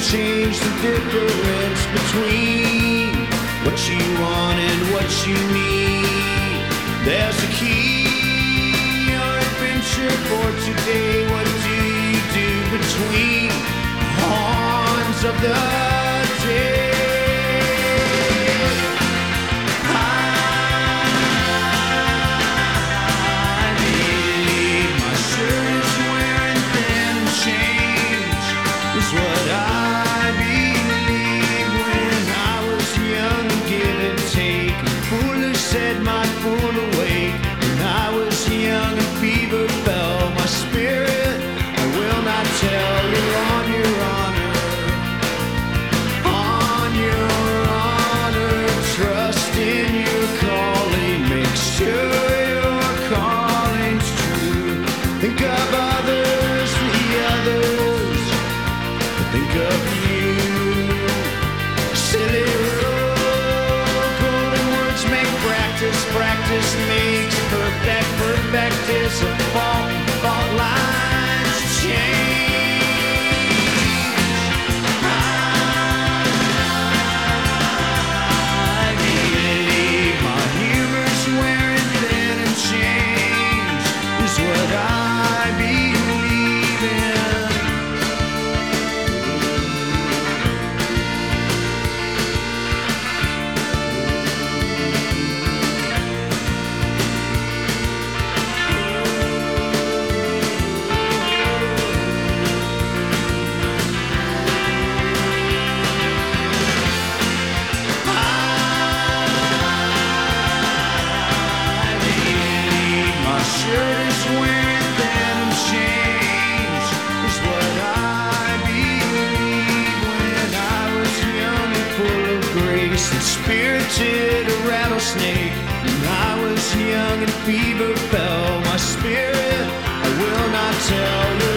change the difference between what you want and what you need. There's a key or adventure for today. What do you do between horns of the day? Set my fool awake. When I was young and fever fell my spirit, I will not tell you on your honor. On your honor, trust in your calling. Make sure your calling's true. Think of others, the others. Think of you. Silly practice makes perfect. Perfect is a fault. Fault lines change. I believe my humor's wearing thin and change is what I believe in. Spirited a rattlesnake. When I was young and fever fell my spirit, I will not tell you